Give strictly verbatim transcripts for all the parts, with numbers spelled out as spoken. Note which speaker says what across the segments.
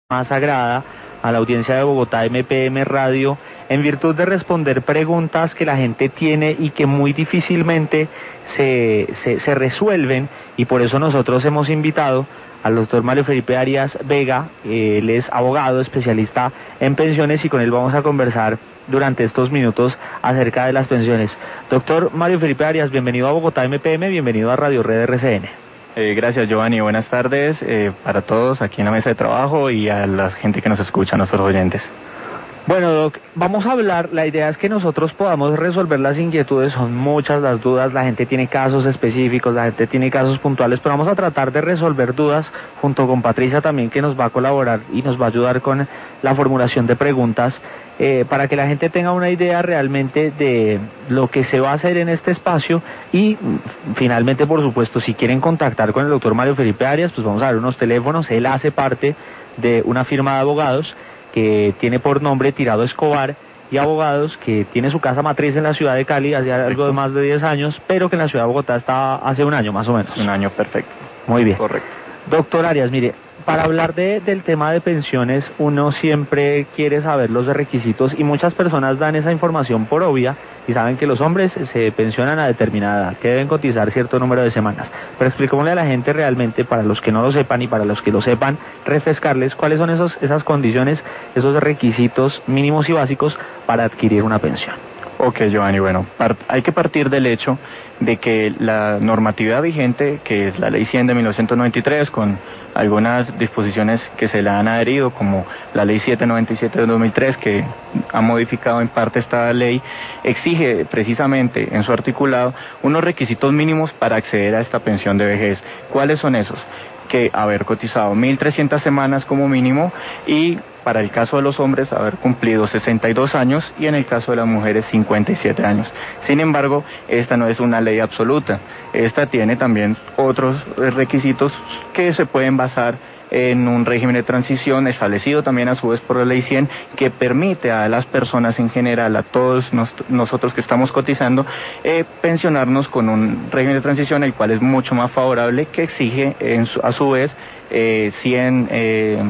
Speaker 1: más sagrada a la audiencia de Bogotá M P M Radio, en virtud de responder preguntas que la gente tiene y que muy difícilmente se, se, se resuelven, y por eso nosotros hemos invitado al doctor Mario Felipe Arias Vega. Él es abogado, especialista en pensiones, y con él vamos a conversar durante estos minutos acerca de las pensiones. Doctor Mario Felipe Arias, bienvenido a Bogotá M P M, bienvenido a Radio Red R C N.
Speaker 2: Eh, gracias, Giovanni, buenas tardes eh, para todos aquí en la mesa de trabajo y a la gente que nos escucha, a nuestros oyentes.
Speaker 1: Bueno, Doc, vamos a hablar, la idea es que nosotros podamos resolver las inquietudes, son muchas las dudas, la gente tiene casos específicos, la gente tiene casos puntuales, pero vamos a tratar de resolver dudas junto con Patricia también, que nos va a colaborar y nos va a ayudar con la formulación de preguntas, eh, para que la gente tenga una idea realmente de lo que se va a hacer en este espacio. Y finalmente, por supuesto, si quieren contactar con el doctor Mario Felipe Arias, pues vamos a dar unos teléfonos. Él hace parte de una firma de abogados que tiene por nombre Tirado Escobar y Abogados, que tiene su casa matriz en la ciudad de Cali hace algo de más de diez años, pero que en la ciudad de Bogotá está hace un año más o menos.
Speaker 2: Un año, perfecto.
Speaker 1: Muy bien.
Speaker 2: Correcto.
Speaker 1: Doctor Arias, mire, para hablar de, del tema de pensiones, uno siempre quiere saber los requisitos, y muchas personas dan esa información por obvia y saben que los hombres se pensionan a determinada edad, que deben cotizar cierto número de semanas. Pero expliquémosle a la gente realmente, para los que no lo sepan y para los que lo sepan, refrescarles cuáles son esos, esas condiciones, esos requisitos mínimos y básicos para adquirir una pensión.
Speaker 2: Ok, Giovanni, bueno, hay que partir del hecho de que la normatividad vigente, que es la Ley cien de mil novecientos noventa y tres, con algunas disposiciones que se le han adherido, como la Ley setecientos noventa y siete de dos mil tres, que ha modificado en parte esta ley, exige precisamente en su articulado unos requisitos mínimos para acceder a esta pensión de vejez. ¿Cuáles son esos? Que haber cotizado mil trescientas semanas como mínimo, y para el caso de los hombres haber cumplido sesenta y dos años, y en el caso de las mujeres cincuenta y siete años. Sin embargo, esta no es una ley absoluta. Esta tiene también otros requisitos que se pueden basar en un régimen de transición establecido también a su vez por la Ley cien, que permite a las personas en general, a todos nos, nosotros que estamos cotizando, eh, pensionarnos con un régimen de transición, el cual es mucho más favorable, que exige en su, a su vez eh, cien, eh,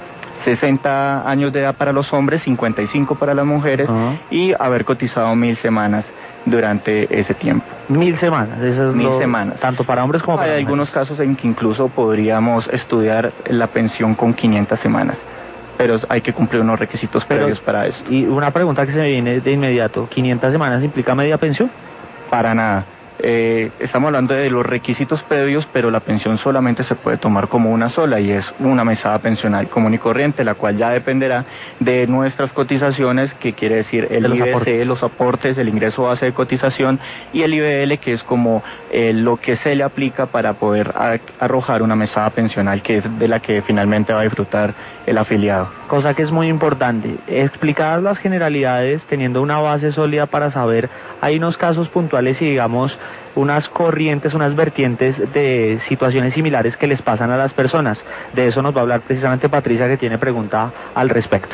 Speaker 2: sesenta años de edad para los hombres, cincuenta y cinco para las mujeres, uh-huh. y haber cotizado mil semanas durante ese tiempo.
Speaker 1: Mil semanas, eso es
Speaker 2: mil
Speaker 1: lo,
Speaker 2: semanas.
Speaker 1: Tanto para hombres como para
Speaker 2: mujeres. Hay algunos casos en que incluso podríamos estudiar la pensión con quinientas semanas, pero hay que cumplir unos requisitos pero, previos para eso.
Speaker 1: Y una pregunta que se me viene de inmediato, ¿quinientas semanas implica media pensión?
Speaker 2: Para nada. Eh, estamos hablando de los requisitos previos, pero la pensión solamente se puede tomar como una sola, y es una mesada pensional común y corriente, la cual ya dependerá de nuestras cotizaciones, que quiere decir el I B C, los aportes, el ingreso base de cotización, y el I B L, que es como eh, lo que se le aplica para poder a, arrojar una mesada pensional, que es de la que finalmente va a disfrutar el afiliado.
Speaker 1: Cosa que es muy importante, explicadas las generalidades, teniendo una base sólida para saber, hay unos casos puntuales y digamos unas corrientes, unas vertientes de situaciones similares que les pasan a las personas. De eso nos va a hablar precisamente Patricia, que tiene pregunta al respecto.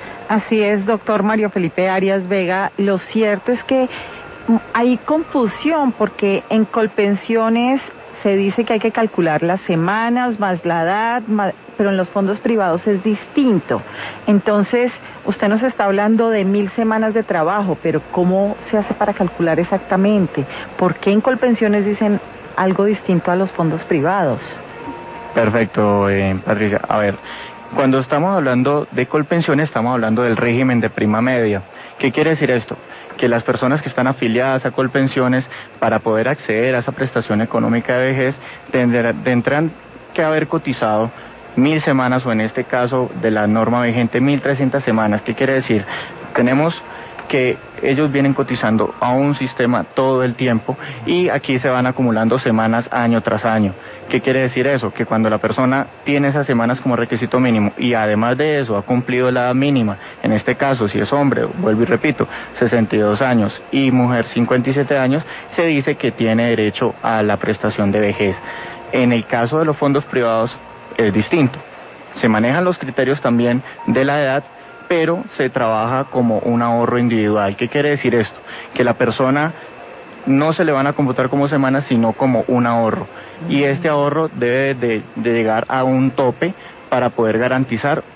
Speaker 3: Así es, doctor Mario Felipe Arias Vega. Lo cierto es que hay confusión, porque en Colpensiones se dice que hay que calcular las semanas más la edad, más, pero en los fondos privados es distinto. Entonces, usted nos está hablando de mil semanas de trabajo, pero ¿cómo se hace para calcular exactamente? ¿Por qué en Colpensiones dicen algo distinto a los fondos privados?
Speaker 2: Perfecto, eh, Patricia. A ver, cuando estamos hablando de Colpensiones, estamos hablando del régimen de prima media. ¿Qué quiere decir esto? Que las personas que están afiliadas a Colpensiones, para poder acceder a esa prestación económica de vejez, tendrán, tendrán que haber cotizado mil semanas, o en este caso de la norma vigente, mil trescientas semanas. ¿Qué quiere decir? Tenemos que ellos vienen cotizando a un sistema todo el tiempo, y aquí se van acumulando semanas año tras año. ¿Qué quiere decir eso? Que cuando la persona tiene esas semanas como requisito mínimo, y además de eso ha cumplido la edad mínima, en este caso si es hombre, vuelvo y repito, sesenta y dos años, y mujer cincuenta y siete años, se dice que tiene derecho a la prestación de vejez. En el caso de los fondos privados es distinto. Se manejan los criterios también de la edad, pero se trabaja como un ahorro individual. ¿Qué quiere decir esto? Que la persona no se le van a computar como semanas, sino como un ahorro. Y este ahorro debe de, de llegar a un tope para poder garantizar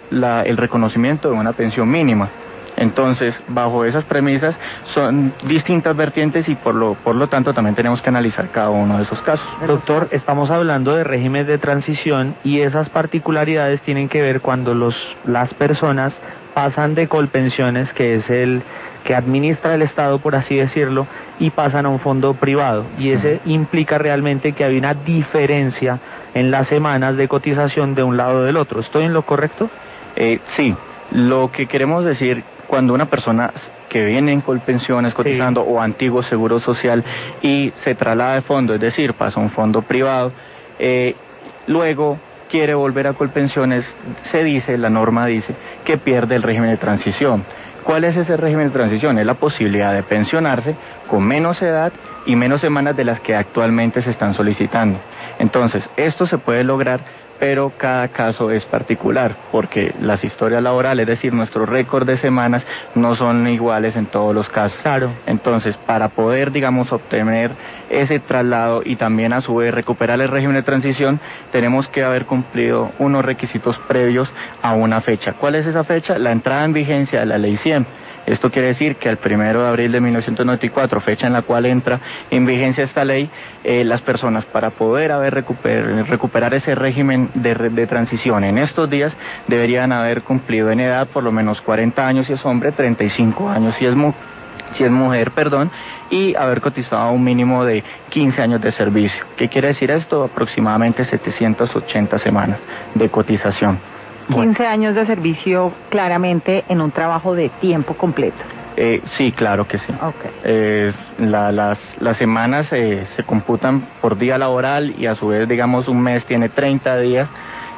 Speaker 2: la, el reconocimiento de una pensión mínima. Entonces, bajo esas premisas son distintas vertientes y por lo por lo tanto también tenemos que analizar cada uno de esos casos.
Speaker 1: Doctor, estamos hablando de régimen de transición y esas particularidades tienen que ver cuando los las personas pasan de Colpensiones, que es el que administra el Estado, por así decirlo, y pasan a un fondo privado. Y ese uh-huh. implica realmente que hay una diferencia en las semanas de cotización de un lado o del otro. ¿Estoy en lo correcto?
Speaker 2: Eh, sí, lo que queremos decir, cuando una persona que viene en Colpensiones cotizando sí. o antiguo seguro social y se traslada de fondo, es decir, pasa a un fondo privado, eh, luego quiere volver a Colpensiones, se dice, la norma dice, que pierde el régimen de transición. ¿Cuál es ese régimen de transición? Es la posibilidad de pensionarse con menos edad y menos semanas de las que actualmente se están solicitando. Entonces, esto se puede lograr, pero cada caso es particular, porque las historias laborales, es decir, nuestros récords de semanas no son iguales en todos los casos.
Speaker 1: Claro.
Speaker 2: Entonces, para poder, digamos, obtener ese traslado y también a su vez recuperar el régimen de transición, tenemos que haber cumplido unos requisitos previos a una fecha. ¿Cuál es esa fecha? La entrada en vigencia de la Ley cien. Esto quiere decir que el primero de abril de mil novecientos noventa y cuatro, fecha en la cual entra en vigencia esta ley, eh, las personas para poder haber recuper, recuperar ese régimen de, de transición en estos días deberían haber cumplido en edad por lo menos cuarenta años si es hombre, treinta y cinco años si es, mu si es mujer, perdón, y haber cotizado un mínimo de quince años de servicio. ¿Qué quiere decir esto? Aproximadamente setecientas ochenta semanas de cotización.
Speaker 3: quince bueno. años de servicio claramente en un trabajo de tiempo completo.
Speaker 2: Eh, sí, claro que sí.
Speaker 3: Okay.
Speaker 2: Eh, la, las, las semanas eh, se computan por día laboral y a su vez, digamos, un mes tiene treinta días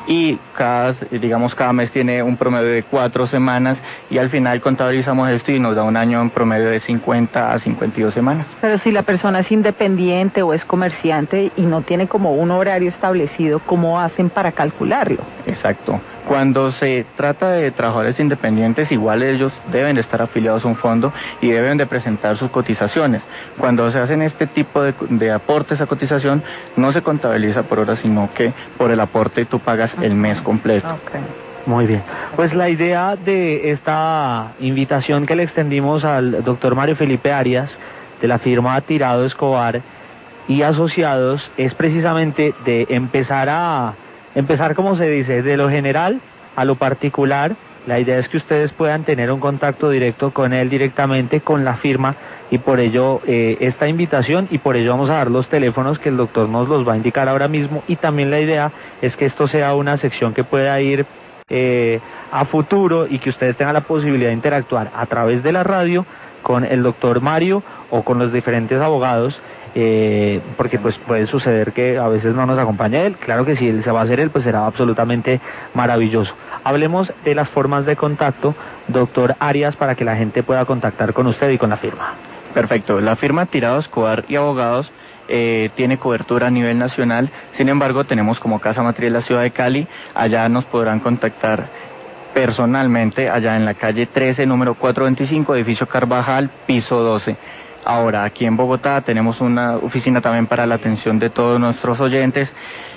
Speaker 2: y cada, digamos, cada mes tiene un promedio de cuatro semanas y al final contabilizamos esto y nos da un año en promedio de cincuenta a cincuenta y dos semanas.
Speaker 3: Pero si la persona es independiente o es comerciante y no tiene como un horario establecido, ¿cómo hacen para calcularlo?
Speaker 2: Exacto. Cuando se trata de trabajadores independientes, igual ellos deben de estar afiliados a un fondo y deben de presentar sus cotizaciones. Cuando se hacen este tipo de, de aportes a cotización, no se contabiliza por hora, sino que por el aporte tú pagas el mes completo.
Speaker 3: Okay.
Speaker 1: Muy bien. Pues la idea de esta invitación que le extendimos al doctor Mario Felipe Arias, de la firma Tirado Escobar y Asociados, es precisamente de empezar a... Empezar, como se dice, de lo general a lo particular. La idea es que ustedes puedan tener un contacto directo con él directamente, con la firma, y por ello eh, esta invitación, y por ello vamos a dar los teléfonos que el doctor nos los va a indicar ahora mismo, y también la idea es que esto sea una sección que pueda ir eh, a futuro y que ustedes tengan la posibilidad de interactuar a través de la radio con el doctor Mario o con los diferentes abogados. Eh, porque pues puede suceder que a veces no nos acompaña él. Claro que si él se va a hacer él, pues será absolutamente maravilloso. Hablemos de las formas de contacto, doctor Arias, para que la gente pueda contactar con usted y con la firma.
Speaker 2: Perfecto. La firma Tirado Escobar y Abogados eh, tiene cobertura a nivel nacional. Sin embargo, tenemos como casa matriz la ciudad de Cali. Allá nos podrán contactar personalmente, allá en la calle trece, número cuatrocientos veinticinco, edificio Carvajal, piso doce. Ahora, aquí en Bogotá tenemos una oficina también para la atención de todos nuestros oyentes,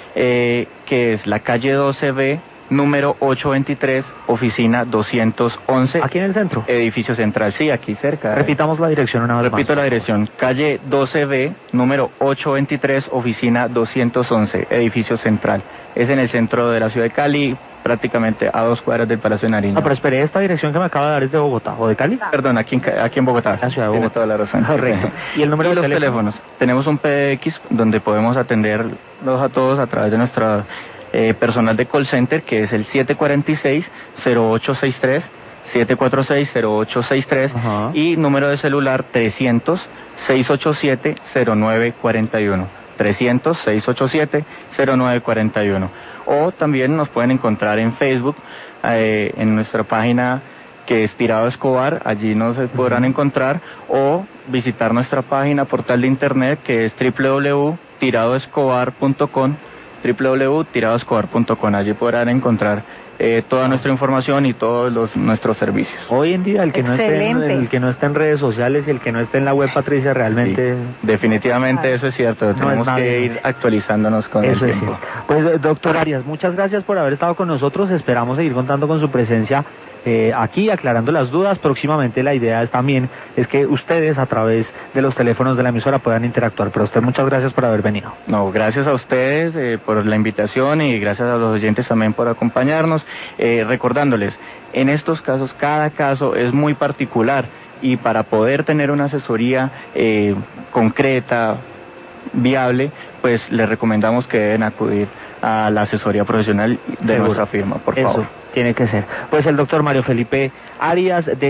Speaker 2: eh, que es la calle doce B, número ochocientos veintitrés, oficina doscientos once.
Speaker 1: ¿Aquí en el centro?
Speaker 2: Edificio central, sí, aquí cerca.
Speaker 1: Repitamos la dirección una vez más.
Speaker 2: Repito la dirección, calle doce B, número ochocientos veintitrés, oficina doscientos once, edificio central. Es en el centro de la ciudad de Cali, prácticamente a dos cuadras del Palacio de Nariño.
Speaker 1: No, pero espere, esta dirección que me acaba de dar es de Bogotá, ¿o de Cali?
Speaker 2: Perdón, aquí en, aquí en Bogotá.
Speaker 1: La ciudad de Bogotá.
Speaker 2: Tiene toda la razón.
Speaker 1: Correcto. ¿Y el número
Speaker 2: y
Speaker 1: de
Speaker 2: los
Speaker 1: teléfonos?
Speaker 2: teléfonos? Tenemos un P B X donde podemos atenderlos a todos a través de nuestra eh, personal de call center, que es el siete cuatro seis, cero ocho seis tres, siete cuatro seis, cero ocho seis tres, uh-huh. y número de celular trescientos, seiscientos ochenta y siete, cero nueve cuarenta y uno. trescientos, seiscientos ochenta y siete, cero nueve cuarenta y uno. O también nos pueden encontrar en Facebook, eh, en nuestra página que es Tirado Escobar, allí nos podrán encontrar, o visitar nuestra página, portal de internet, que es doble u doble u doble u punto tirado escobar punto com, doble u doble u doble u punto tirado escobar punto com. Allí podrán encontrar eh, toda nuestra información y todos los, nuestros servicios.
Speaker 1: Hoy en día el que no esté en, el que no esté en redes sociales y el que no esté en la web, Patricia, realmente...
Speaker 2: Sí, definitivamente claro. Eso es cierto, no tenemos es que ir actualizándonos con eso el tiempo.
Speaker 1: Es pues doctor Arias, muchas gracias por haber estado con nosotros, esperamos seguir contando con su presencia Eh, aquí aclarando las dudas. Próximamente la idea es también es que ustedes a través de los teléfonos de la emisora puedan interactuar, pero usted muchas gracias por haber venido.
Speaker 2: No, gracias a ustedes eh, por la invitación y gracias a los oyentes también por acompañarnos, eh, recordándoles, en estos casos cada caso es muy particular y para poder tener una asesoría eh, concreta, viable, pues les recomendamos que deben acudir a la asesoría profesional de Seguro. Nuestra firma, por
Speaker 1: Eso
Speaker 2: favor.
Speaker 1: Tiene que ser. Pues el doctor Mario Felipe Arias de